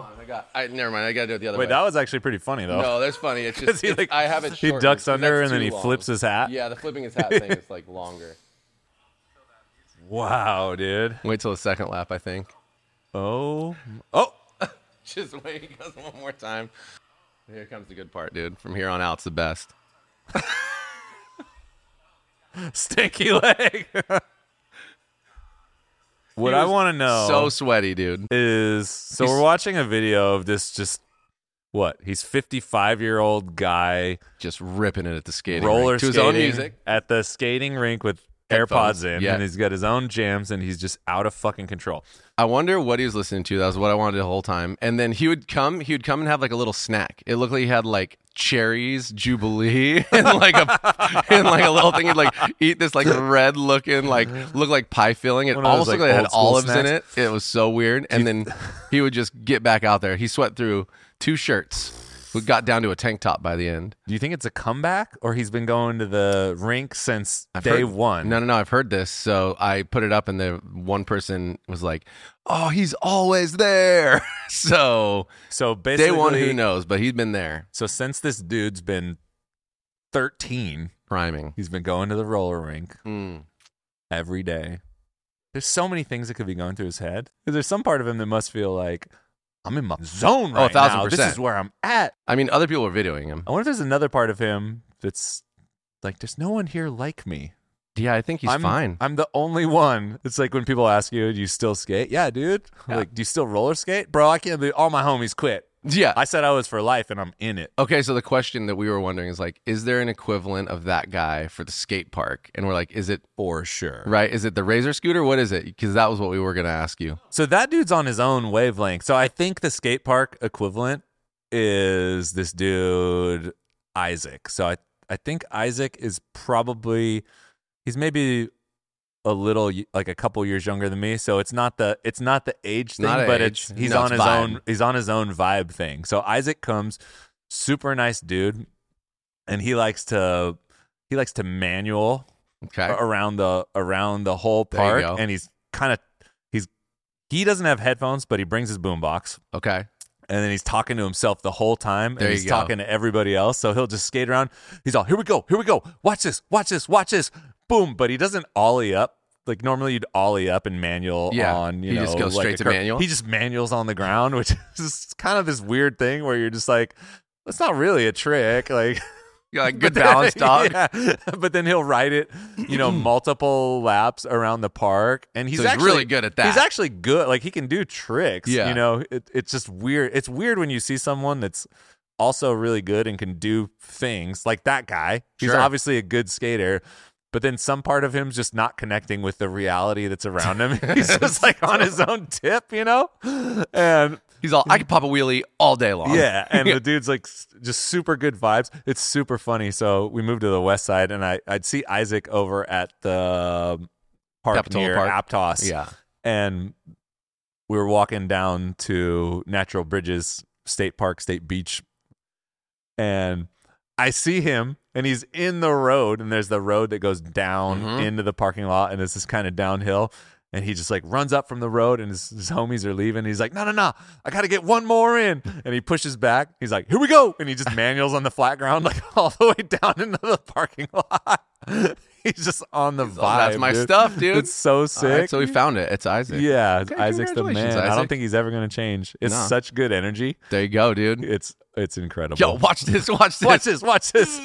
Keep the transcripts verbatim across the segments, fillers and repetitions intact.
on, I got. I never mind. I gotta do it the other Wait, way. that was actually pretty funny though. No, that's funny. It's just he, it's, like, I have it. he shortened, ducks 'cause under that's and then too he long. flips his hat. Yeah, the flipping his hat thing is like longer. Wow, dude. Wait till the second lap, I think. Oh, oh. Just wait. He goes one more time. Here comes the good part, dude. From here on out, it's the best. Stinky leg. What I want to know So sweaty, dude. is so He's- we're watching a video of this just what? He's fifty-five year old guy Just ripping it at the skating roller rink to his skating own music. at the skating rink with Headphones, AirPods in, yeah. and he's got his own jams, and he's just out of fucking control. I wonder what he was listening to. That was what I wanted the whole time. And then he would come. He would come and have like a little snack. It looked like he had like cherries, Jubilee, and like a and like a little thing. He'd like eat this like red looking like look like pie filling. It One of those, almost like, looked like it had old school olives in snacks. it. It was so weird. And then he would just get back out there. He sweat through two shirts. We got down to a tank top by the end. Do you think it's a comeback, or he's been going to the rink since I've day heard- one? No, no, no. I've heard this. So I put it up, and the one person was like, "Oh, he's always there." So So day basically, one, who knows? But he's been there, So since this dude's been thirteen, priming. he's been going to the roller rink Mm. every day. There's so many things that could be going through his head. 'Cause there's some part of him that must feel like, I'm in my zone Oh, a right thousand now. This percent. is where I'm at. I mean, other people were videoing him. I wonder if there's another part of him that's like, there's no one here like me. Yeah, I think he's I'm, fine. I'm the only one. It's like when people ask you, do you still skate? Yeah, dude. Yeah. Like, do you still roller skate? Bro, I can't believe all my homies quit. Yeah. I said I was for life, and I'm in it. Okay, so the question that we were wondering is like, is there an equivalent of that guy for the skate park? And we're like, is it For sure. right? Is it the Razor scooter? What is it? Because that was what we were going to ask you. So that dude's on his own wavelength. So I think the skate park equivalent is this dude, Isaac. So I, I think Isaac is probably, he's maybe a little, like a couple years younger than me. So it's not the, it's not the age thing, Not but age. it's, he's No, on it's his vibe. own, he's on his own vibe thing. So Isaac comes, super nice dude. And he likes to, he likes to manual Okay. around the around the whole There you park, go. and he's kind of he's he doesn't have headphones, but he brings his boombox, Okay. and then he's talking to himself the whole time, and There you he's go. talking to everybody else. So he'll just skate around. He's all, here we go, here we go, watch this, watch this, watch this, boom. But he doesn't ollie up. Like normally you'd ollie up and manual Yeah, on, you he know, just goes like straight a to curve. manual? He just manuals on the ground, which is kind of this weird thing where you're just like, it's not really a trick, like. Yeah, like good But then- balance dog. Yeah. But then he'll ride it, you know, multiple laps around the park, and he's, So he's actually really good at that. He's actually good. Like he can do tricks. Yeah. You know, it, it's just weird. It's weird when you see someone that's also really good and can do things like that guy. He's Sure. obviously a good skater. But then some part of him's just not connecting with the reality that's around him. He's just like on his own tip, you know? And He's all, I could pop a wheelie all day long. yeah, and the dude's like s- just super good vibes. It's super funny. So we moved to the west side, and I, I'd see Isaac over at the park Capitola near Park. Aptos. Yeah. And we were walking down to Natural Bridges State Park, State Beach, and I see him, and he's in the road, and there's the road that goes down Mhm. into the parking lot, and it's this kind of downhill. And he just like runs up from the road, and his, his homies are leaving. He's like, no, no, no, I got to get one more in. And he pushes back. He's like, here we go. And he just manuals on the flat ground, like all the way down into the parking lot. He's just on the vibe. Oh, that's my dude. stuff, dude. It's so All sick. right, so we found it. It's Isaac. Yeah, Okay, Isaac's the man. congratulations, I don't Isaac. think he's ever going to change. It's No. such good energy. There you go, dude. It's it's incredible. Yo, watch this. Watch this. watch this. Watch this.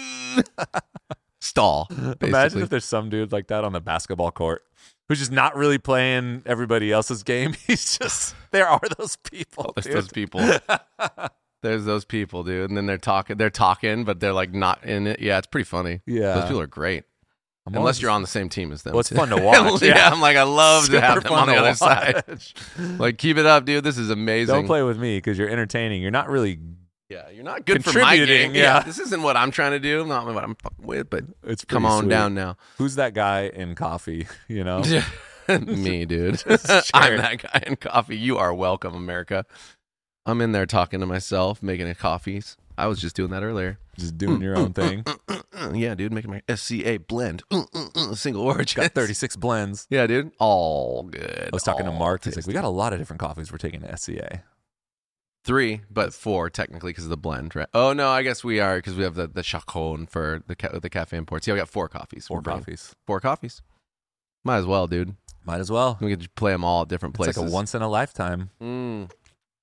Stall. Imagine basically. if there's some dude like that on the basketball court who's just not really playing everybody else's game. He's just there are those people. There's dude. those people. There's those people, dude. And then they're talking. They're talking, but they're like not in it. Yeah, it's pretty funny. Yeah. Those people are great. I'm Unless always- you're on the same team as them. Well, it's too. fun to watch. yeah, Yeah. I'm like, I love to Super have them fun on the to other side. watch. Like, keep it up, dude. This is amazing. Don't play with me because you're entertaining. You're not really. Yeah, you're not good for my Contributing, game. yeah. This isn't what I'm trying to do. Not what I'm fucking with, but It's come pretty on sweet. down now. Who's that guy in coffee? You know. Me, dude. Just I'm share. that guy in coffee. You are welcome, America. I'm in there talking to myself, making a coffees. I was just doing that earlier. Just doing your own thing. Uh, yeah, dude, making my S C A blend. Uh, uh, uh, single origin. Got thirty-six blends. Yeah, dude. All good. I was talking to All Mark. He's like, tasty. we got a lot of different coffees we're taking to S C A. Three, but four technically because of the blend, right? Oh no, I guess we are because we have the the Chacon for the ca- the cafe imports. Yeah, we got four coffees. Four We're bringing- coffees. Four coffees. Might as well, dude. Might as well. We could play them all at different It's places. like a once in a lifetime. Mm.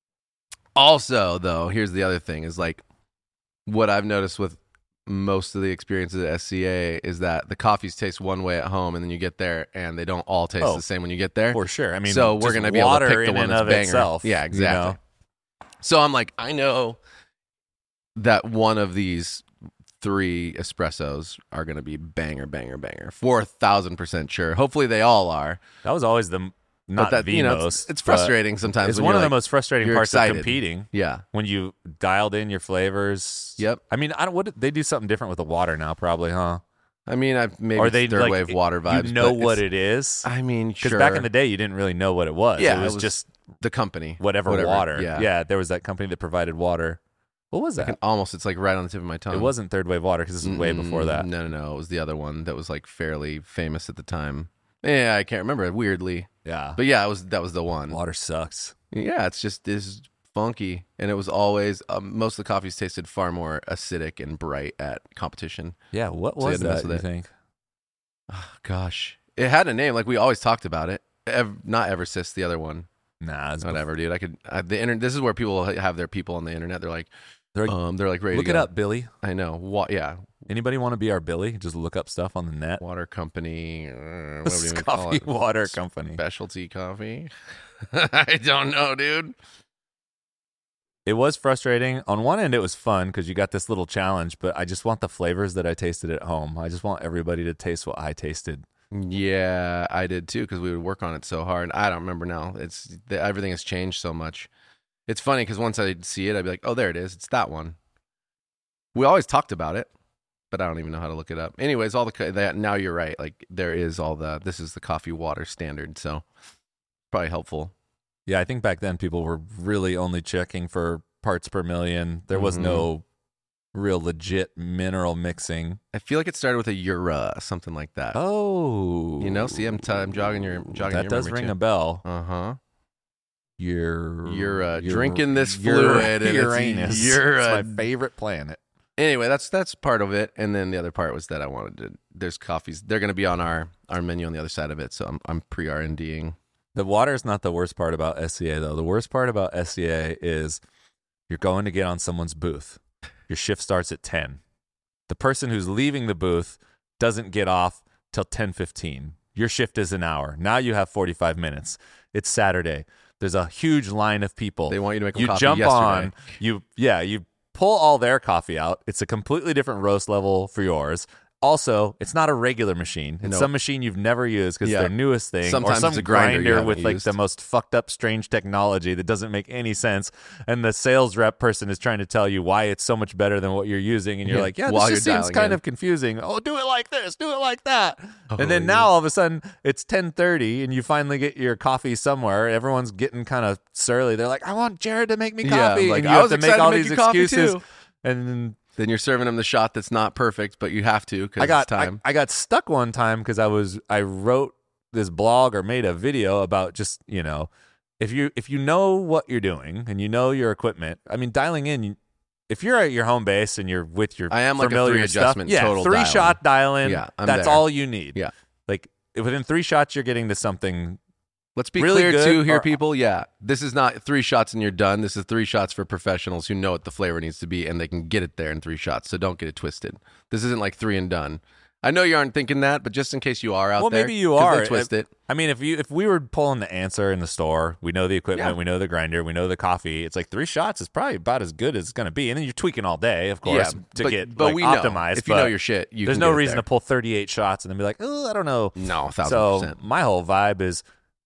Also, though, here's the other thing: is like what I've noticed with most of the experiences at S C A is that the coffees taste one way at home, and then you get there, and they don't all taste Oh, the same when you get there. For sure. I mean, so we're just gonna be able to water pick the in one and that's of banger. itself. Yeah, exactly. You know? So I'm like, I know that one of these three espressos are going to be banger, banger, banger. four thousand percent sure. Hopefully they all are. That was always the not but that, the you know, most. It's, it's but frustrating sometimes. It's when one you're of like, the most frustrating you're parts excited. of competing. Yeah. When you dialed in your flavors. Yep. I mean, I don't. What they do something different with the water now, probably, huh? I mean, I maybe Or they third like, wave water vibes. You know but what it's- it is. I mean, Because sure. back in the day, you didn't really know what it was. Yeah, it was, it was just the company, whatever, whatever, water. yeah. yeah, there was that company that provided water. What was I that? can almost, it's like right on the tip of my tongue. It wasn't third wave water because this was way before that. Mm, No, no, no. It was the other one that was like fairly famous at the time. Yeah, I can't remember it weirdly, Yeah, but yeah, it was that was the one. water sucks. Yeah, it's just this funky, and it was always um, most of the coffees tasted far more acidic and bright at competition. Yeah, what So you was had to mess that? with You it. think? Oh, gosh, it had a name. Like we always talked about it. Ev- not Eversys, the other one. Nah, it's Whatever, dude. I could. I, the internet. This is where people have their people on the internet. They're like, They're like, um, they're like ready look to it go. up, Billy. I know. What? Yeah. Anybody want to be our Billy? Just look up stuff on the net. Water company. Uh, what do we even call Coffee it? water company. Specialty coffee. I don't know, dude. It was frustrating. On one end, it was fun because you got this little challenge, but I just want the flavors that I tasted at home. I just want everybody to taste what I tasted. Yeah, I did too because we would work on it so hard. I don't remember now. It's the, everything has changed so much. It's funny because once I see it, I'd be like, "Oh, there it is. It's that one." We always talked about it, but I don't even know how to look it up. Anyways, all the co- that now you're right. Like there is all the this is the coffee water standard, so probably helpful. Yeah, I think back then people were really only checking for parts per million. There was Mhm. no real legit mineral mixing. I feel like it started with a Ura, something like that. Oh, You know, see, I'm, t- I'm jogging your jogging that your does memory ring too. a bell. Uh huh. You're You're, uh, you're- drinking this you're- fluid, and it's- Uranus. you're, it's uh, my favorite planet. Anyway, that's that's part of it, and then the other part was that I wanted to. There's coffees. They're going to be on our, our menu on the other side of it, so I'm I'm pre R and Ding. The water is not the worst part about S C A, though. The worst part about S C A is you're going to get on someone's booth. Your shift starts at ten. The person who's leaving the booth doesn't get off till ten fifteen. Your shift is an hour. Now you have forty-five minutes. It's Saturday. There's a huge line of people. They want you to make them You coffee jump yesterday. on. You yeah. You pull all their coffee out. It's a completely different roast level for yours. Also, it's not a regular machine. It's Nope. some machine you've never used because Yeah. it's their newest thing. Sometimes or some it's a grinder you haven't with like used. the most fucked up, strange technology that doesn't make any sense. And the sales rep person is trying to tell you why it's so much better than what you're using. And you're Yeah, like, yeah, while this just you're seems dialing kind in. of confusing. Oh, do it like this. Do it like that. Oh, and then yeah. now all of a sudden it's ten thirty and you finally get your coffee somewhere. Everyone's getting kind of surly. They're like, I want Jared to make me Yeah, coffee. like, and you I have was to make excited to all make these you coffee, excuses. too. And Then you're serving them the shot that's not perfect, but you have to because I got it's time. I, I got stuck one time because I was I wrote this blog or made a video about just you know if you if you know what you're doing and you know your equipment. I mean, dialing in. If you're at your home base and you're with your I am like a familiar three stuff, adjustment yeah, total three dial-in. shot dial in. Yeah, I'm that's there. all you need. Yeah. like within three shots, you're getting to something. Let's be really clear good too here, or- people. Yeah, this is not three shots and you're done. This is three shots for professionals who know what the flavor needs to be and they can get it there in three shots. So don't get it twisted. This isn't like three and done. I know you aren't thinking that, but just in case you are out Well, there, maybe you 'cause are. They twist it. I mean, if you if we were pulling the answer in the store, we know the equipment, Yeah. we know the grinder, we know the coffee. It's like three shots is probably about as good as it's going to be, and then you're tweaking all day, of course, Yeah, to but, get but like, we know. optimized. If you but know your shit, you there's can no get it reason there. to pull thirty-eight shots and then be like, oh, I don't know. No, a thousand So percent. my whole vibe is,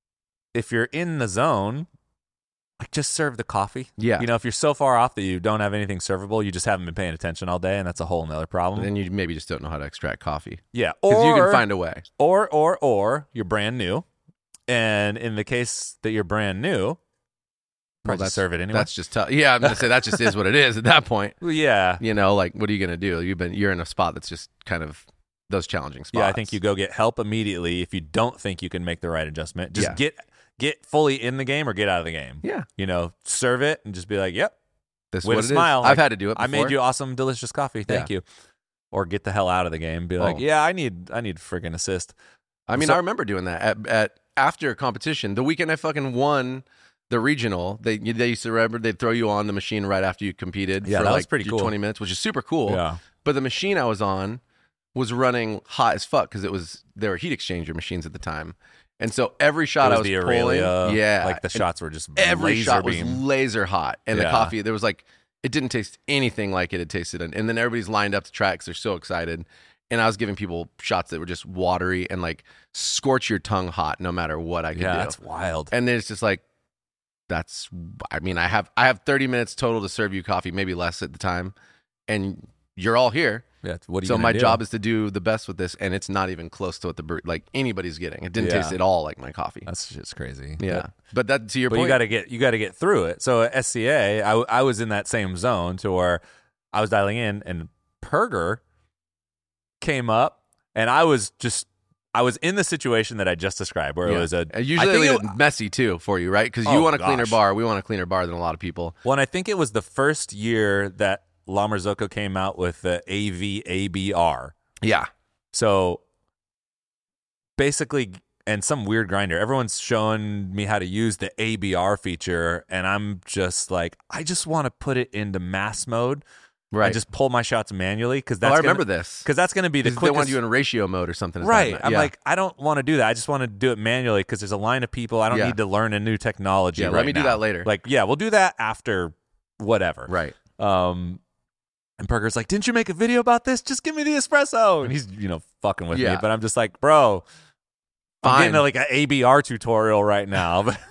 if you're in the zone, like just serve the coffee. Yeah. You know, if you're so far off that you don't have anything servable, you just haven't been paying attention all day, and that's a whole nother problem. Then you maybe just don't know how to extract coffee yeah. because Or you can find a way. Or, or, or you're brand new. And in the case that you're brand new, probably that's- just serve it anyway. That's just tough. Yeah, I'm gonna say that just is what it is at that point. Well, yeah. You know, like what are you gonna do? You've been you're in a spot that's just kind of those challenging spots. Yeah, I think you go get help immediately if you don't think you can make the right adjustment. Just Yeah. get get fully in the game or get out of the game. Yeah. You know, serve it and just be like, yep. This is with what a it smile. is. Like, I've had to do it before. I made you awesome, delicious coffee. Thank Yeah. you. Or get the hell out of the game. Be like, Oh. yeah, I need I need friggin' assist. I mean, So- I remember doing that at, at after competition. The weekend I fucking won the regional, they they used to remember they'd throw you on the machine right after you competed Yeah, for that like was pretty cool. twenty minutes, which is super cool. Yeah. But the machine I was on was running hot as fuck because it was there were heat exchanger machines at the time, and so every shot It I was was the pulling, Aurelia. yeah, Like the and shots were just every laser shot beam. was laser hot, and the Yeah. coffee there was like it didn't taste anything like it had tasted, and, and then everybody's lined up to try because they're so excited. And I was giving people shots that were just watery and like scorch your tongue hot no matter what I could yeah, do. that's wild. And then it's just like, that's, I mean, I have I have thirty minutes total to serve you coffee, maybe less at the time. And you're all here. Yeah, what are you So gonna my do? job is to do the best with this. And it's not even close to what the, bre- like anybody's getting. It didn't Yeah. taste at all like my coffee. That's just crazy. yeah. But, But that, to your but point. you got to get you got to get through it. So at S C A, I, w- I was in that same zone to where I was dialing in, and Perger came up, and I was just I was in the situation that I just described, where yeah. it was a And usually I they think leave it- it messy too for you, right? Because you Oh, want a cleaner gosh. bar. We want a cleaner bar than a lot of people. Well, and I think it was the first year that La Marzocco came out with the A V A B R. Yeah. So basically, and some weird grinder, everyone's showing me how to use the A B R feature, and I'm just like, I just want to put it into mass mode. Right. I just pull my shots manually because oh, that's I remember gonna, this. Because that's going to be the They quickest. want you in ratio mode or something. is that Right. not- I'm yeah. like, I don't want to do that. I just want to do it manually because there's a line of people. I don't Yeah. need to learn a new technology. Yeah, right let me do now. that later. Like, yeah, we'll do that after whatever. Right. Um, and Perker's like, didn't you make a video about this? Just give me the espresso. And he's, you know, fucking with Yeah. me. But I'm just like, bro, I'm Fine. getting to like an A B R tutorial right now. But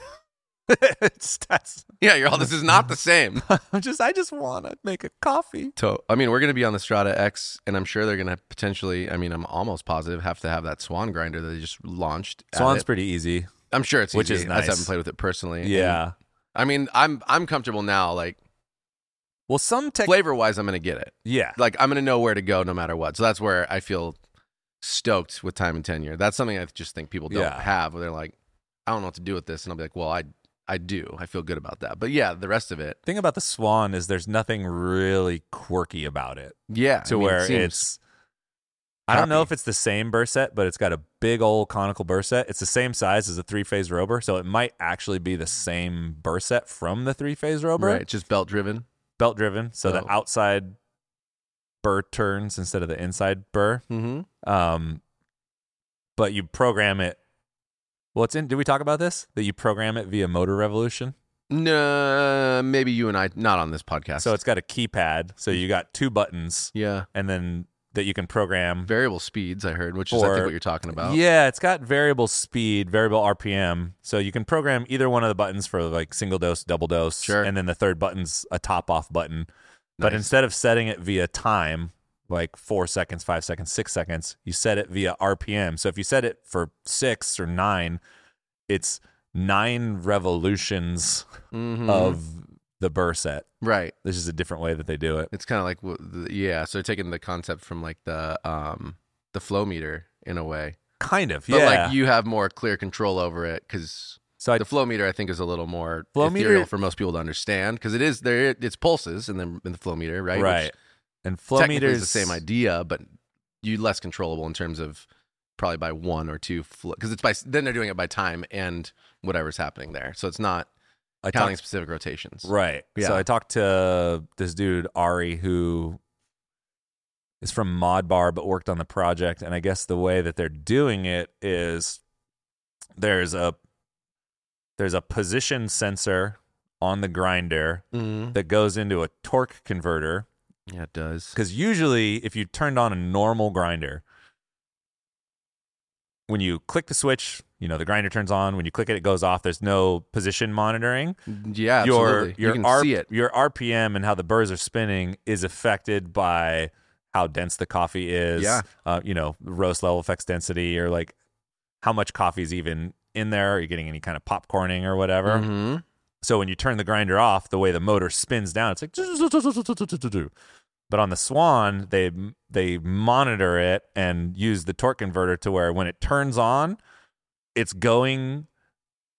it's that's Yeah, you're all, this is not the same. I'm just I just want to make a coffee. So, I mean, we're going to be on the Strata X, and I'm sure they're going to potentially, I mean, I'm almost positive, have to have that Swan grinder that they just launched. at Swan's it. pretty easy. I'm sure it's which easy. is I just nice. haven't played with it personally. And, Yeah. I mean, I'm I'm comfortable now. Like, Well, some tech. flavor wise, I'm going to get it. Yeah. Like, I'm going to know where to go no matter what. So that's where I feel stoked with time and tenure. That's something I just think people don't Yeah. have, where they're like, I don't know what to do with this. And I'll be like, well, I, I do. I feel good about that. But yeah, the rest of it, Thing about the Swan is there's nothing really quirky about it. yeah. To I mean, where it seems- it's I don't know happy. if it's the same burr set, but it's got a big old conical burr set. It's the same size as a three phase Rober, so it might actually be the same burr set from the three phase Rober. right, just belt driven. Belt driven, so Oh. the outside burr turns instead of the inside burr. Mm-hmm. Um, but you program it. Well, it's in. Did we talk about this? That you program it via Motor Revolution. No, maybe you and I, not on this podcast. So it's got a keypad. So you got two buttons, yeah, and then that you can program. variable speeds. I heard, which is I For- think what you're talking about. Yeah, it's got variable speed, variable R P M. So you can program either one of the buttons for like single dose, double dose, Sure. and then the third button's a top off button. But Nice. instead of setting it via time, like four seconds, five seconds, six seconds, you set it via R P M. So if you set it for six or nine, it's nine revolutions Mhm. of the burr set. right. This is a different way that they do it. It's kind of like w- the, yeah. So they're taking the concept from like the um the flow meter in a way, Kind of, but yeah. like you have more clear control over it because so I the flow meter I think is a little more Flow ethereal meter- for most people to understand because it is there. It's pulses in the in the flow meter, right? Which right. And flow technically meters is the same idea, but you less controllable in terms of probably by one or two because it's by then they're doing it by time and whatever's happening there. So it's not I counting talked- specific rotations. Right. Yeah. So I talked to this dude, Ari, who is from Modbar but worked on the project. And I guess the way that they're doing it is there's a there's a position sensor on the grinder Mhm. that goes into a torque converter. Yeah, it does. Because usually if you turned on a normal grinder, when you click the switch, you know, the grinder turns on. When you click it, it goes off. There's no position monitoring. Yeah, your absolutely. your you can R- see it. your R P M and how the burrs are spinning is affected by how dense the coffee is. Yeah. Uh, you know, roast level affects density, or like how much coffee is even in there. Are you getting any kind of popcorning or whatever? Mhm. So when you turn the grinder off, the way the motor spins down, it's like. But on the Swan, they they monitor it and use the torque converter to where when it turns on, it's going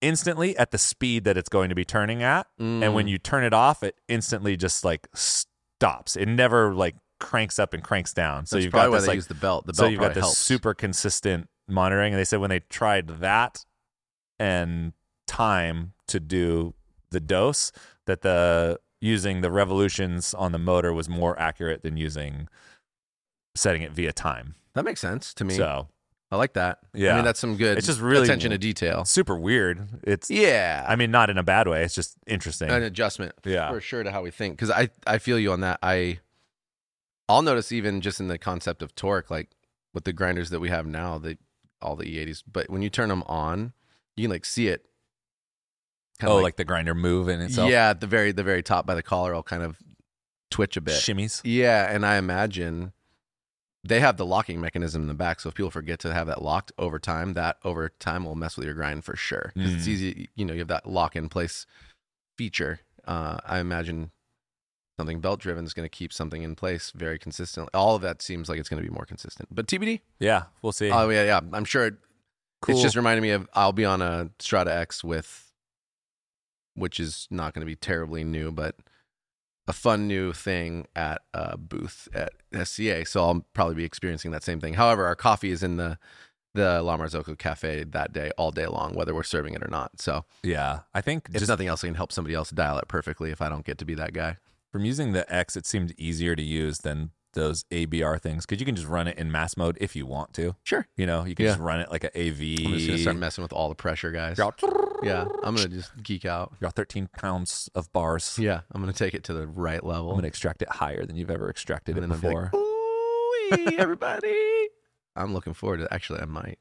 instantly at the speed that it's going to be turning at. Mm. And when you turn it off, it instantly just like stops. It never like cranks up and cranks down. So That's you've probably got why this they like use the belt. The belt so you've got probably this helps. super consistent monitoring. And they said when they tried that and time to do the dose, that the using the revolutions on the motor was more accurate than using setting it via time. That makes sense to me. So I like that. Yeah. I mean, that's some good It's just really- attention to detail. super weird. It's Yeah. I mean, not in a bad way. It's just interesting. An adjustment Yeah. for sure to how we think. Because I, I feel you on that. I, I'll notice even just in the concept of torque, like with the grinders that we have now, the all the E eighties, but when you turn them on, you can like see it. kinda Oh, like, the grinder move in itself. yeah, at the very the very top by the collar, will kind of twitch a bit. Shimmies. Yeah, and I imagine they have the locking mechanism in the back, so if people forget to have that locked over time, that over time will mess with your grind for sure. Because it's Mm. easy, you know, you have that lock in place feature. Uh, I imagine something belt driven is going to keep something in place very consistently. All of that seems like it's going to be more consistent. But T B D. Yeah, we'll see. Oh yeah, yeah. I'm sure. It, Cool. It's just reminding me of I'll be on a Strata X with, which is not going to be terribly new, but a fun new thing at a booth at S C A. So I'll probably be experiencing that same thing. However, our coffee is in the the La Marzocco Cafe that day, all day long, whether we're serving it or not. So yeah, I think if just nothing else, I can help somebody else dial it perfectly if I don't get to be that guy. from using the X, it seemed easier to use than those A B R things because you can just run it in mass mode if you want to. Sure. You know, you can Yeah. just run it like an A V. I'm just going to start messing with all the pressure, guys. Got Yeah, I'm going to just geek out. thirteen pounds of bars. Yeah, I'm going to take it to the right level. I'm going to extract it higher than you've ever extracted and it then I'll be before. like, ooh, everybody. I'm looking forward to it. Actually, I might.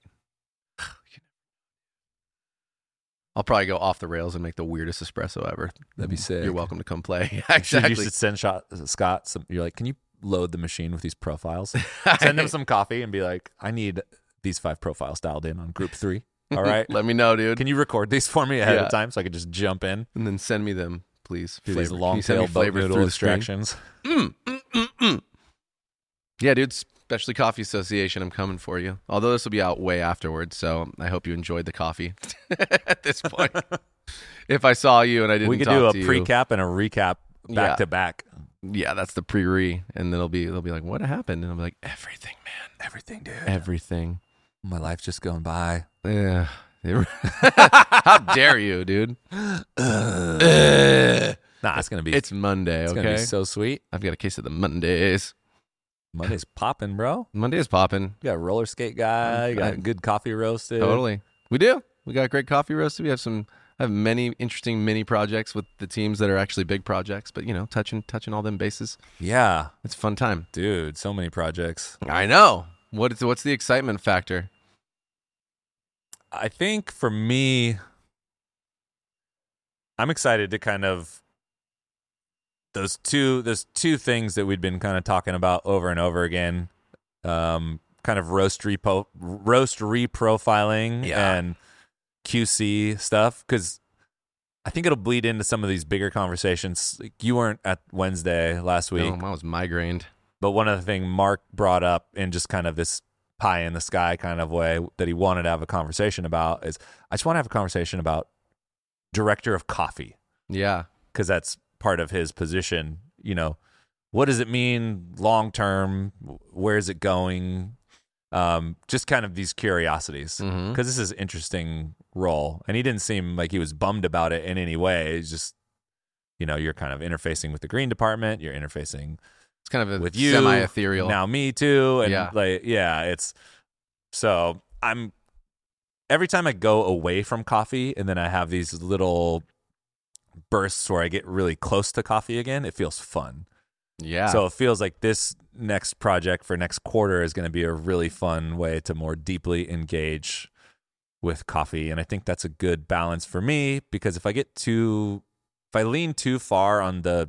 I'll probably go off the rails and make the weirdest espresso ever. That'd be sick. You're welcome to come play. Yeah, You should- exactly. You should send shot, Scott some. You're like, can you load the machine with these profiles? Send him some coffee and be like, I need these five profiles dialed in on group three. All right. Let me know, dude. Can you record these for me ahead Yeah. of time so I could just jump in? and then send me them, please. Do these Flavor. long Can you send me tail boat flavor noodle through the screen? extractions. Mm, mm, mm, mm. Yeah, dude. Specialty Coffee Association, I'm coming for you. Although this will be out way afterwards, so I hope you enjoyed the coffee at this point. If I saw you and I didn't We could talk do a to you, pre-cap and a recap back Yeah. to back. yeah, that's the pre-re, and then it'll be they'll be like, what happened? And I'll be like, everything, man, Everything, dude. everything. My life's just going by. Yeah. How dare you, dude? Uh, Nah, it's gonna be. it's Monday, it's okay? gonna be so sweet. I've got a case of the Mondays. Monday's popping, bro. Monday is popping. You got a roller skate guy. You got I- good coffee roasted. Totally. We do. We got great coffee roasted. We have some I have many interesting mini projects with the teams that are actually big projects, but you know, touching touching all them bases. Yeah, It's a fun time. dude. So many projects. I know. What is what's the excitement factor? I think for me, I'm excited to kind of those two those two things that we'd been kind of talking about over and over again, um, kind of roast repo roast reprofiling Yeah. and Q C stuff, because I think it'll bleed into some of these bigger conversations. Like, you weren't at Wednesday last week, No, mine was migrained. but one of the things Mark brought up in just kind of this pie in the sky kind of way that he wanted to have a conversation about is I just want to have a conversation about director of coffee, Yeah. because that's part of his position. You know, what does it mean long term? Where is it going? Um, just kind of these curiosities, because Mhm. this is an interesting role, and he didn't seem like he was bummed about it in any way. It's just, you know, you're kind of interfacing with the green department, you're interfacing It's kind of a with you, semi-ethereal. now me too, and Yeah. like yeah, it's so I'm every time I go away from coffee and then I have these little bursts where I get really close to coffee again, it feels fun. Yeah. So it feels like this next project for next quarter is going to be a really fun way to more deeply engage with coffee, and I think that's a good balance for me, because if I get too if I lean too far on the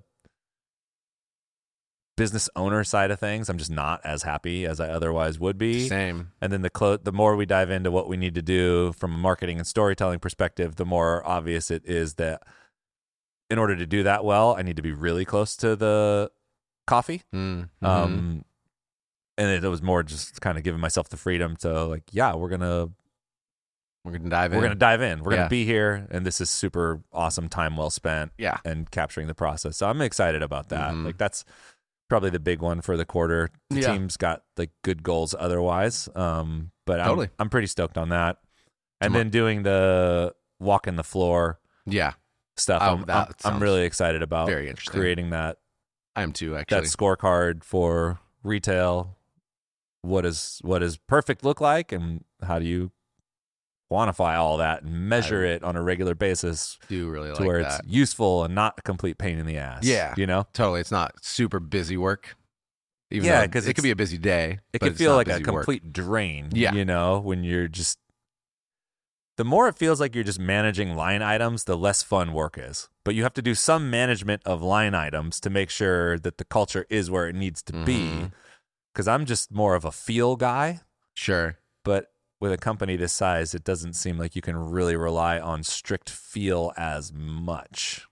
business owner side of things, I'm just not as happy as I otherwise would be. Same. And then the clo- the more we dive into what we need to do from a marketing and storytelling perspective, the more obvious it is that in order to do that well, I need to be really close to the coffee. Mm. Mhm. Um, and it, it was more just kind of giving myself the freedom to like, yeah, we're gonna We're gonna dive in. we're gonna dive in. We're Yeah. gonna be here, and this is super awesome time well spent. Yeah. And capturing the process. So I'm excited about that. Mhm. Like that's probably the big one for the quarter. The Yeah. team's got like good goals otherwise. Um, but I'm, Totally. I'm pretty stoked on that. And Tomorrow- then doing the walking the floor Yeah, stuff. Oh, I'm, that I'm, I'm sounds really excited about very interesting. creating that I am too. that Actually, scorecard for retail. What does what does perfect look like, and how do you quantify all that and measure I it on a regular basis do really to like where that. it's useful and not a complete pain in the ass? Yeah. you know, Totally, it's not super busy work. Even Yeah, though 'cause it it's- could be a busy day. it but could it's feel not like a busy work. complete drain. Yeah. you know, when you're just the more it feels like you're just managing line items, the less fun work is. But you have to do some management of line items to make sure that the culture is where it needs to be. Mhm. Because I'm just more of a feel guy, Sure. but with a company this size, it doesn't seem like you can really rely on strict feel as much.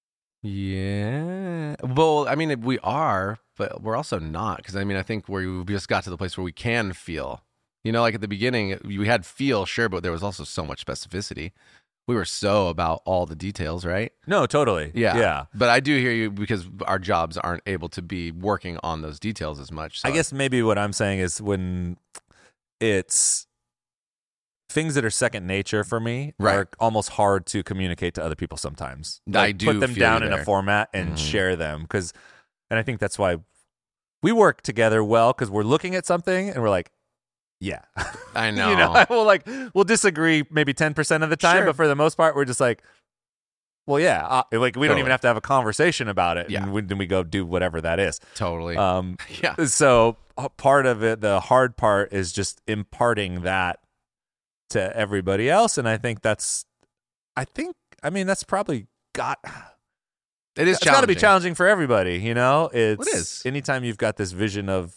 Yeah. Well, I mean, we are, but we're also not. Because I mean, I think we just got to the place where we can feel. You know, like at the beginning, we had feel, sure, but there was also so much specificity. We were so about all the details, right? No, totally. Yeah. Yeah. But I do hear you because our jobs aren't able to be working on those details as much. So I guess maybe what I'm saying is when it's things that are second nature for me Right. are almost hard to communicate to other people sometimes. I Like, do put them feel down you in a there. format and Mhm. share them because, and I think that's why we work together well because we're looking at something and we're like, yeah, I know. you know, we'll like we'll disagree maybe ten percent of the time, Sure. but for the most part, we're just like, well, yeah, uh, like we don't Totally. even have to have a conversation about it. Yeah. and we, then we go do whatever that is. Totally. Um, yeah. so a part of it, the hard part is just imparting that to everybody else. And I think that's, I think, I mean, that's probably got, It is it's got to challenging. be challenging for everybody, you know? It's, It is. anytime you've got this vision of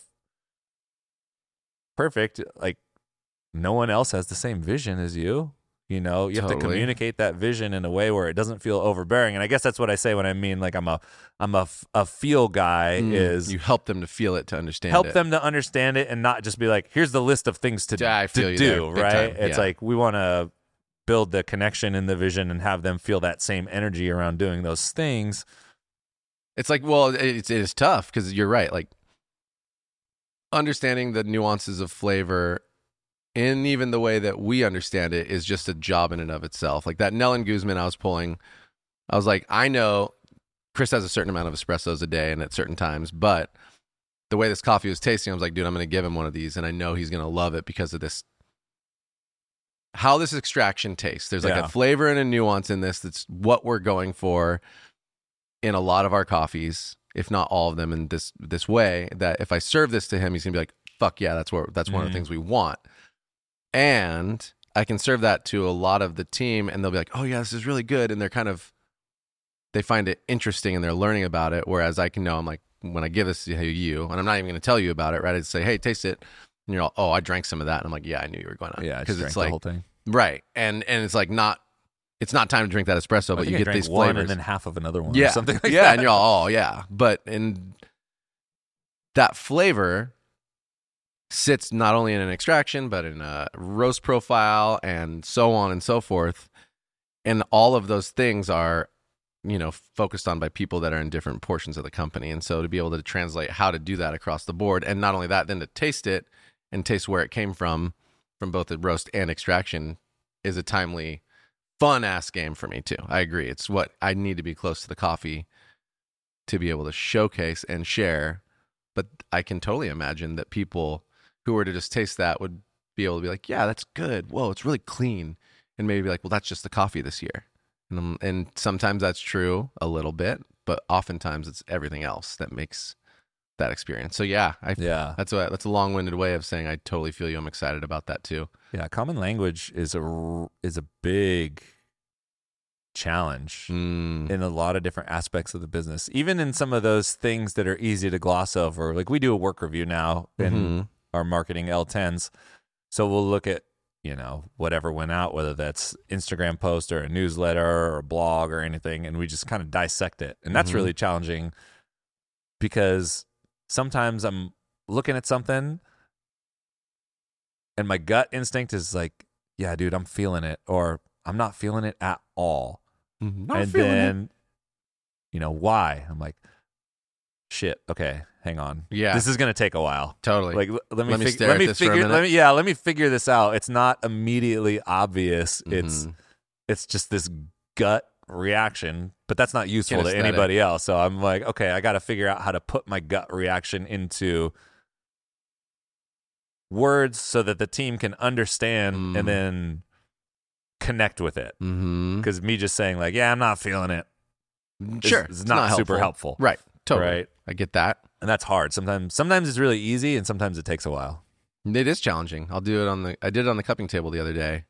perfect, like no one else has the same vision as you. You know, you have to Totally. communicate that vision in a way where it doesn't feel overbearing. And I guess that's what I say when I mean like I'm a I'm a, f- a feel guy Mm, is you help them to feel it, to understand help it. them to understand it and not just be like, here's the list of things to, Yeah, I feel to you do, there, big right? time, It's yeah. like we want to build the connection in the vision and have them feel that same energy around doing those things. It's like, well, it's it is tough because you're right. Like understanding the nuances of flavor in even the way that we understand it is just a job in and of itself. Like that Nellen Guzman I was pulling, I was like, I know Chris has a certain amount of espressos a day and at certain times, but the way this coffee was tasting, I was like, dude, I'm going to give him one of these, and I know he's going to love it because of this. How this extraction tastes. There's like Yeah. a flavor and a nuance in this that's what we're going for in a lot of our coffees, if not all of them in this this way, that if I serve this to him, he's gonna be like, fuck yeah, that's what that's one of Mhm. the things we want. And I can serve that to a lot of the team and they'll be like, oh yeah, this is really good. And they're kind of they find it interesting and they're learning about it. Whereas I can know I'm like, when I give this to you, and I'm not even gonna tell you about it, right? I'd say, hey, taste it. And you're all, oh, I drank some of that. And I'm like, yeah, I knew you were going to. Yeah, I Because just it's drank like the whole thing. right. And and it's like not it's not time to drink that espresso, I but think you I get drank these one flavors. and then half of another one, yeah, or something like yeah, that. and you're all, oh yeah, but in that flavor sits not only in an extraction but in a roast profile and so on and so forth, and all of those things are, you know, focused on by people that are in different portions of the company, and so to be able to translate how to do that across the board, and not only that, then to taste it and taste where it came from, from both the roast and extraction, is a timely, fun ass game for me too. I agree. It's what I need to be close to the coffee to be able to showcase and share. But I can totally imagine that people who were to just taste that would be able to be like, yeah, that's good. Whoa, it's really clean. And maybe be like, well, that's just the coffee this year. And, um, and sometimes that's true a little bit, but oftentimes it's everything else that makes that experience. So yeah, I, Yeah. that's a, that's a long-winded way of saying I totally feel you. I'm excited about that too. Yeah, common language is a r- is a big challenge Mm. in a lot of different aspects of the business. Even in some of those things that are easy to gloss over. Like we do a work review now in Mhm. our marketing L tens. So we'll look at, you know, whatever went out, whether that's Instagram post or a newsletter or a blog or anything, and we just kind of dissect it. And that's Mhm. really challenging because sometimes I'm looking at something and my gut instinct is like, yeah, dude, I'm feeling it, or I'm not feeling it at all. Mm-hmm. Not and feeling then, it. you know, why? I'm like, shit. Okay, hang on. Yeah. This is gonna take a while. Totally. Like, l- let me, Let me fig- stare let at me this for a figure. minute. Let me, yeah, let me figure this out. It's not immediately obvious. It's, Mhm. it's just this gut reaction, but that's not useful to Kinesthetic. anybody else. So I'm like, okay, I got to figure out how to put my gut reaction into words so that the team can understand Mm. and then connect with it. Mhm. Because me just saying like, yeah, I'm not feeling it, is- Sure. is It's not, super helpful. Right. Totally. Right. I get that. And that's hard. Sometimes, sometimes it's really easy, and sometimes it takes a while. It is challenging. I'll do it on the. I did it on the cupping table the other day.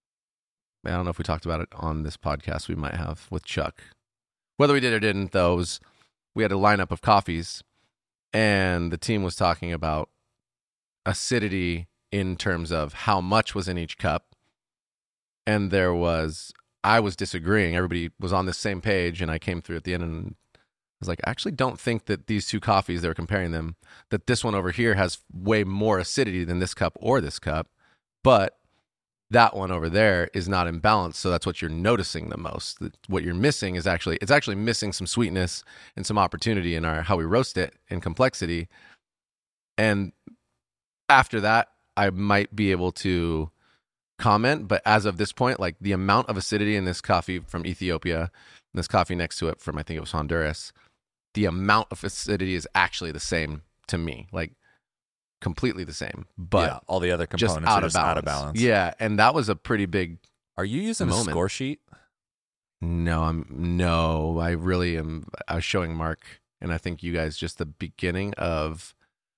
I don't know if we talked about it on this podcast. We might have with Chuck. Whether we did or didn't, though, was we had a lineup of coffees, and the team was talking about acidity in terms of how much was in each cup. And there was, I was disagreeing. Everybody was on the same page, and I came through at the end and I was like, I actually don't think that these two coffees, they were comparing them, that this one over here has way more acidity than this cup or this cup, but that one over there is not in balance. So that's what you're noticing the most. What you're missing is actually, it's actually missing some sweetness and some opportunity in our, how we roast it and complexity. And after that, I might be able to comment, but as of this point, like the amount of acidity in this coffee from Ethiopia, and this coffee next to it from, I think it was Honduras, the amount of acidity is actually the same to me, like completely the same, but yeah, all the other just components out are of just balance. out of balance. Yeah, and that was a pretty big. Are you using moment. a score sheet? No, I'm no. I really am. I was showing Mark, and I think you guys just the beginning of.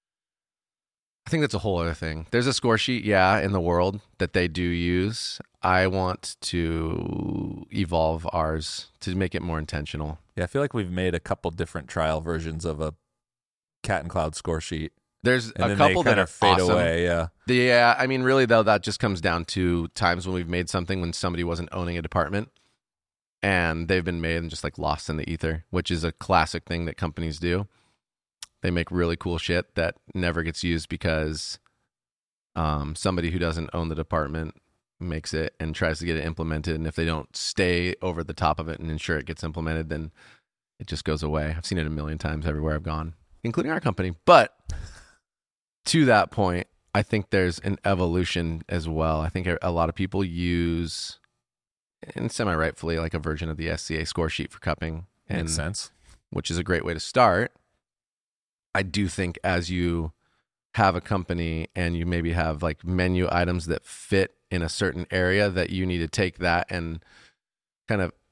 I think that's a whole other thing. There's a score sheet, yeah, in the world that they do use. I want to evolve ours to make it more intentional. Yeah, I feel like we've made a couple different trial versions of a Cat and Cloud score sheet. There's And a then couple they that kind are of fade awesome. away. Yeah, Yeah, I mean, really though, that just comes down to times when we've made something when somebody wasn't owning a department, and they've been made and just like lost in the ether, which is a classic thing that companies do. They make really cool shit that never gets used because um, somebody who doesn't own the department makes it and tries to get it implemented. And if they don't stay over the top of it and ensure it gets implemented, then it just goes away. I've seen it a million times everywhere I've gone, including our company. But to that point, I think there's an evolution as well. I think a lot of people use, and semi-rightfully, like a version of the S C A score sheet for cupping, and makes sense. which is a great way to start. I do think as you have a company and you maybe have like menu items that fit in a certain area, that you need to take that and kind of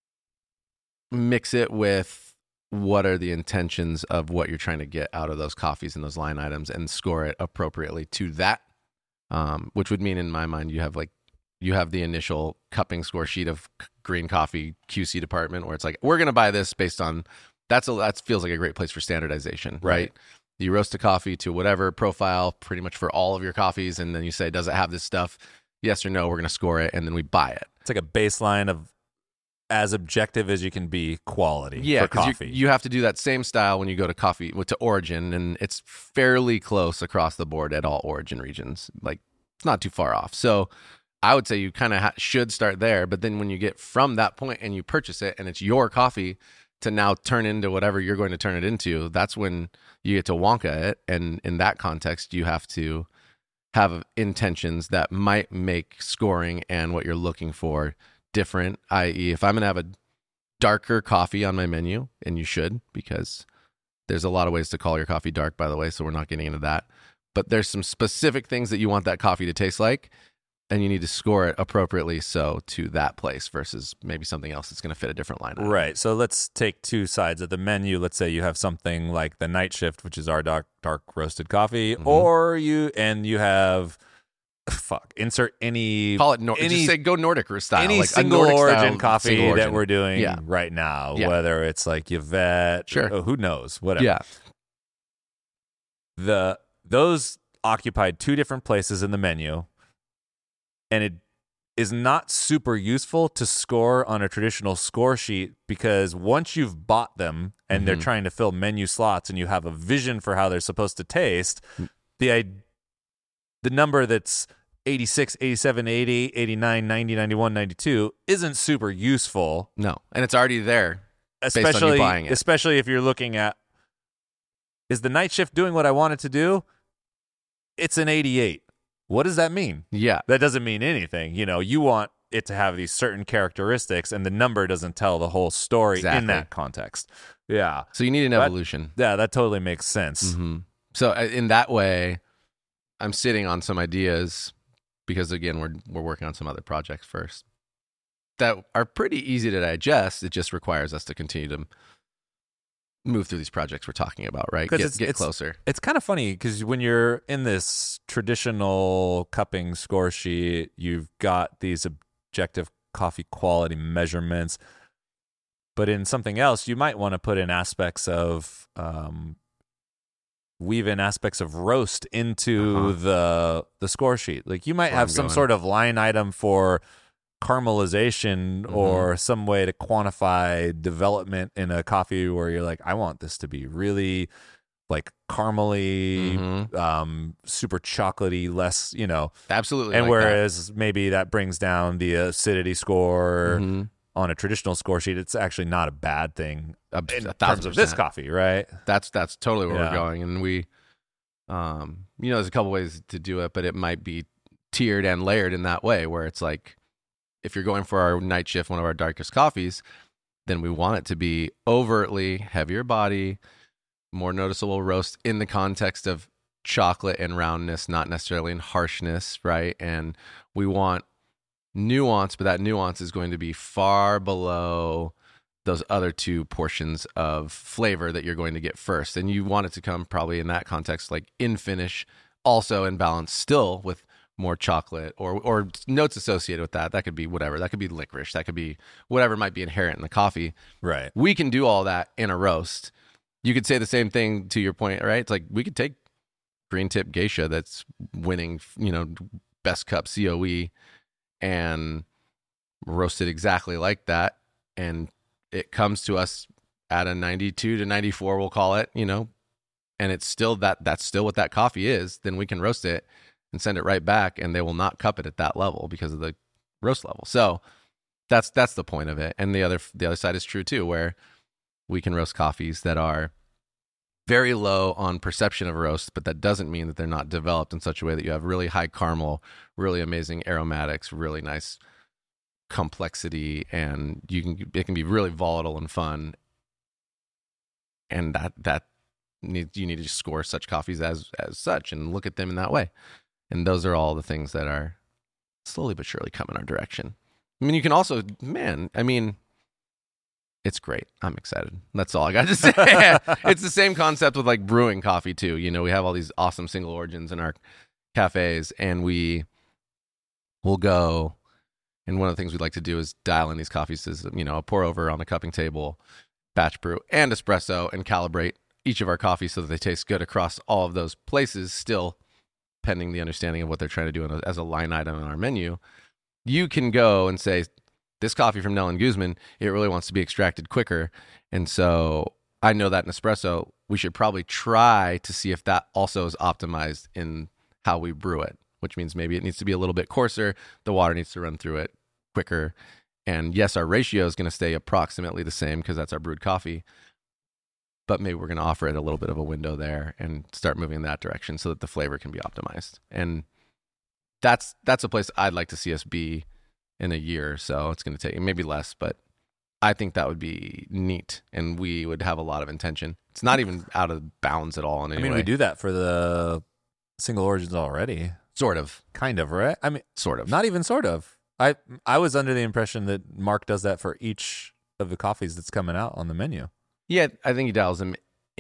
mix it with what are the intentions of what you're trying to get out of those coffees and those line items and score it appropriately to that. Um, which would mean in my mind, you have like, you have the initial cupping score sheet of green coffee Q C department where it's like, we're going to buy this based on, that's a, that feels like a great place for standardization, right? Right. You roast a coffee to whatever profile pretty much for all of your coffees. And then you say, does it have this stuff? Yes or no, we're going to score it. And then we buy it. It's like a baseline of as objective as you can be quality Yeah, for because coffee. you, you have to do that same style when you go to coffee to Origin, and it's fairly close across the board at all Origin regions. Like it's not too far off. So I would say you kind of ha- should start there. But then when you get from that point and you purchase it, and it's your coffee to now turn into whatever you're going to turn it into, that's when you get to Wonka it. And in that context, you have to have intentions that might make scoring and what you're looking for different, that is if I'm going to have a darker coffee on my menu, and you should, because there's a lot of ways to call your coffee dark, by the way, so we're not getting into that. But there's some specific things that you want that coffee to taste like, and you need to score it appropriately so to that place versus maybe something else that's going to fit a different line item. Right. So let's take two sides of the menu. Let's say you have something like the Night Shift, which is our dark dark roasted coffee, Mhm. or you and you have fuck insert any Call it Nor- any just say go Nordic style, any like a single Nordic origin style coffee single origin. that we're doing Yeah. right now, Yeah. whether it's like Yvette, Sure. or who knows, whatever. Yeah. The those occupied two different places in the menu, and it is not super useful to score on a traditional score sheet, because once you've bought them and they're Mhm. trying to fill menu slots and you have a vision for how they're supposed to taste, the i- the number that's eighty-six, eighty-seven, eighty, eighty-nine, ninety, ninety-one, ninety-two isn't super useful. No, and it's already there. Especially, based on you buying it. especially if you're looking at, is the night shift doing what I want it to do? It's an eighty-eight. What does that mean? Yeah. That doesn't mean anything. You know, you want it to have these certain characteristics, and the number doesn't tell the whole story Exactly. in that context. Yeah. So you need an That- evolution. Yeah, that totally makes sense. hmm So uh, in that way, I'm sitting on some ideas because again, we're we're working on some other projects first that are pretty easy to digest. It just requires us to continue to move through these projects we're talking about, right? 'Cause Get, it's- get it's- closer. It's kind of funny because when you're in this traditional cupping score sheet, you've got these objective coffee quality measurements. But in something else, you might want to put in aspects of, um, weave in aspects of roast into Uh-huh. the the score sheet. Like you might Where have I'm some going. sort of line item for caramelization Mhm. or some way to quantify development in a coffee where you're like, I want this to be really like caramely, Mhm. um, super chocolatey, less, you know. Absolutely. And like whereas maybe that brings down the acidity score that. Mhm. on a traditional score sheet, it's actually not a bad thing A, in a terms thousand of this percent. coffee, right? That's that's totally where Yeah. we're going, and we, um, you know, there's a couple ways to do it, but it might be tiered and layered in that way, where it's like, if you're going for our night shift, one of our darkest coffees, then we want it to be overtly heavier body, more noticeable roast in the context of chocolate and roundness, not necessarily in harshness, right? And we want nuance, but that nuance is going to be far below those other two portions of flavor that you're going to get first. And you want it to come probably in that context, like in finish, also in balance, still with more chocolate or or notes associated with that. That could be whatever. That could be licorice. That could be whatever might be inherent in the coffee. Right. We can do all that in a roast. You could say the same thing to your point, right? It's like we could take Green Tip Geisha that's winning, you know, best cup C O E and roast it exactly like that. And it comes to us at a ninety-two to ninety-four, we'll call it, you know, and it's still that, that's still what that coffee is. Then we can roast it and send it right back, and they will not cup it at that level because of the roast level. So that's that's the point of it. And the other the other side is true too, where we can roast coffees that are very low on perception of roast, but that doesn't mean that they're not developed in such a way that you have really high caramel, really amazing aromatics, really nice complexity, and you can it can be really volatile and fun. And that that need, you need to score such coffees as as such and look at them in that way. And those are all the things that are slowly but surely coming our direction. I mean, you can also, man, I mean, it's great. I'm excited. That's all I got to say. It's the same concept with like brewing coffee too. You know, we have all these awesome single origins in our cafes, and we will go. And one of the things we'd like to do is dial in these coffees as, you know, a pour over on the cupping table, batch brew, and espresso, and calibrate each of our coffees so that they taste good across all of those places, still pending the understanding of what they're trying to do in a, as a line item in our menu. You can go and say, this coffee from Nell and Guzman, it really wants to be extracted quicker. And so I know that in espresso, we should probably try to see if that also is optimized in how we brew it, which means maybe it needs to be a little bit coarser. The water needs to run through it quicker. And yes, our ratio is going to stay approximately the same because that's our brewed coffee. But maybe we're going to offer it a little bit of a window there and start moving in that direction so that the flavor can be optimized. And that's that's a place I'd like to see us be in a year or so. It's going to take maybe less, but I think that would be neat, and we would have a lot of intention. It's not even out of bounds at all in any I mean, way. we do that for the single origins already. Sort of. Kind of, right? I mean, Sort of. not even sort of. I I was under the impression that Mark does that for each of the coffees that's coming out on the menu. Yeah, I think he dials them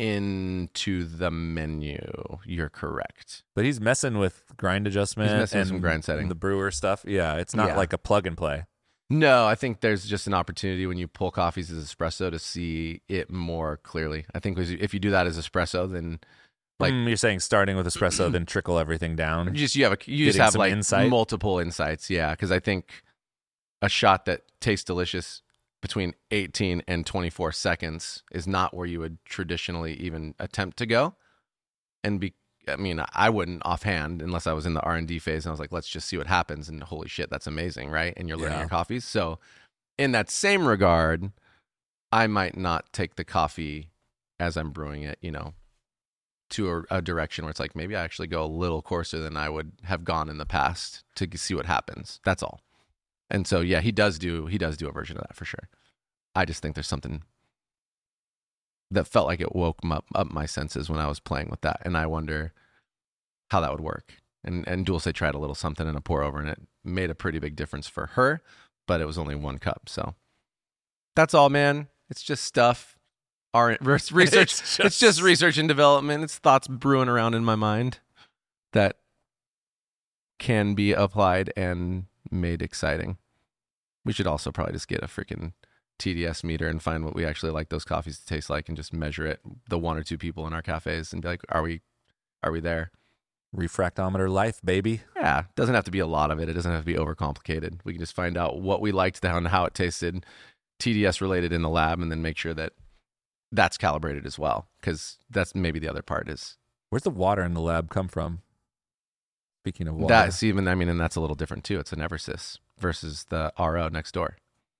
into the menu. You're correct. But he's messing with grind adjustment He's messing with and some grind setting. the brewer stuff. Yeah, it's not Yeah. like a plug and play. No, I think there's just an opportunity when you pull coffees as espresso to see it more clearly. I think if you do that as espresso, then like Mm, you're saying starting with espresso, then trickle everything down. you just you have a you just Getting have some like insight? multiple insights. Yeah, because I think a shot that tastes delicious between eighteen and twenty-four seconds is not where you would traditionally even attempt to go. And I mean, I wouldn't offhand unless I was in the R and D phase and I was like, let's just see what happens. And holy shit, that's amazing, right? And you're learning Yeah. your coffees. So in that same regard, I might not take the coffee as I'm brewing it, you know, to a, a direction where it's like, maybe I actually go a little coarser than I would have gone in the past to see what happens. That's all. And so, yeah, he does do, he does do a version of that for sure. I just think there's something that felt like it woke up, up my senses when I was playing with that. And I wonder how that would work. And and Dulce tried a little something in a pour over, and it made a pretty big difference for her, but it was only one cup. So that's all, man. It's just stuff. Our research. It's it's, just- just research and development. It's thoughts brewing around in my mind that can be applied and made exciting. We should also probably just get a freaking T D S meter and find what we actually like those coffees to taste like and just measure it, the one or two people in our cafes, and be like, are we are we there? Refractometer life, baby. Yeah, it doesn't have to be a lot of it. It doesn't have to be overcomplicated. We can just find out what we liked and how it tasted, T D S related in the lab, and then make sure that that's calibrated as well, because that's maybe the other part is Where's the water in the lab come from? Speaking of water. that's even, I mean, and that's a little different too. It's an Eversys versus the R O next door.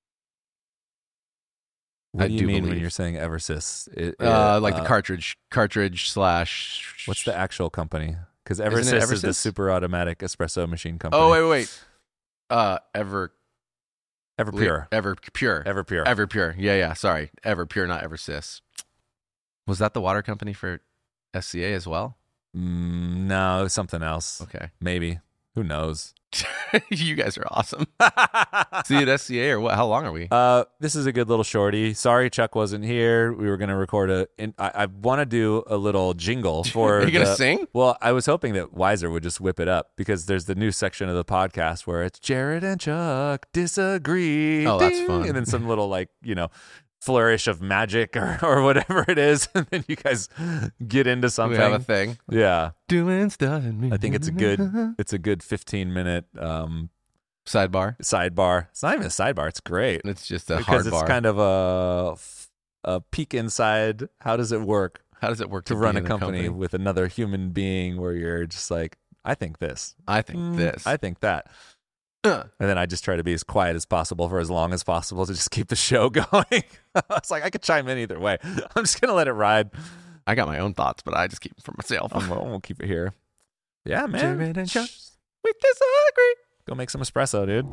what I do you do mean when believe. you're saying Eversys? It, Uh, it, like uh, the cartridge, cartridge slash. What's the actual company? Because Isn't Eversys, it is the Eversys? super automatic espresso machine company. Oh wait, wait, wait. Uh, Ever Everpure. Ever Pure, Everpure. Ever Pure. Yeah, yeah. Sorry, Ever Pure, not Eversys. Was that the water company for S C A as well? Mm, no, it was something else. Okay. Maybe. Who knows? You guys are awesome. See you at S C A or what? How long are we? Uh, this is a good little shorty. Sorry, Chuck wasn't here. We were going to record a. In, I, I want to do a little jingle for. Are you gonna the- sing? Well, I was hoping that Weiser would just whip it up because there's the new section of the podcast where it's Jared and Chuck disagree. Oh, that's Ding! fun. And then some little like you know flourish of magic or or whatever it is, and then you guys get into We something. have a thing. Yeah, Doing stuff. in me. I think it's a good. It's a good fifteen minute um, sidebar. sidebar. It's not even a sidebar. It's great. It's just a because hard it's bar. kind of a, a peek inside. How does it work How does it work to to, run be a in company, with another human being where you're just like, I think this, I think Mm, this. I think that, Uh, and then I just try to be as quiet as possible for as long as possible to just keep the show going. It's like I could chime in either way. I'm just gonna let it ride. I got my own thoughts, but I just keep them for myself. I'm, I'm gonna keep it here. Yeah, man. Jared and Chuck. Shh. We disagree. Go make some espresso, dude.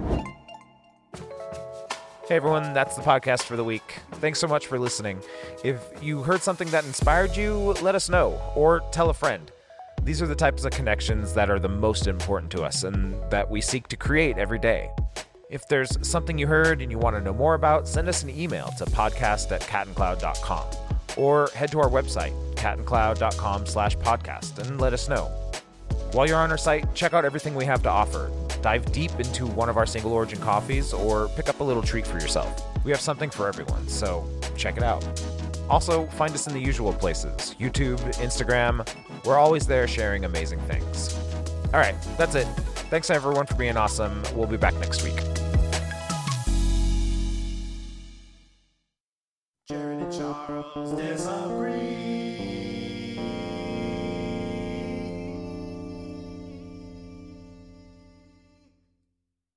Hey everyone, that's the podcast for the week. Thanks so much for listening. If you heard something that inspired you, let us know, or tell a friend. These are the types of connections that are the most important to us and that we seek to create every day. If there's something you heard and you want to know more about, send us an email to podcast at catandcloud dot com or head to our website, catandcloud.com slash podcast, and let us know. While you're on our site, check out everything we have to offer. Dive deep into one of our single origin coffees or pick up a little treat for yourself. We have something for everyone, so check it out. Also, find us in the usual places, YouTube, Instagram. We're always there sharing amazing things. All right, that's it. Thanks everyone for being awesome. We'll be back next week. Jared and Charles disagree.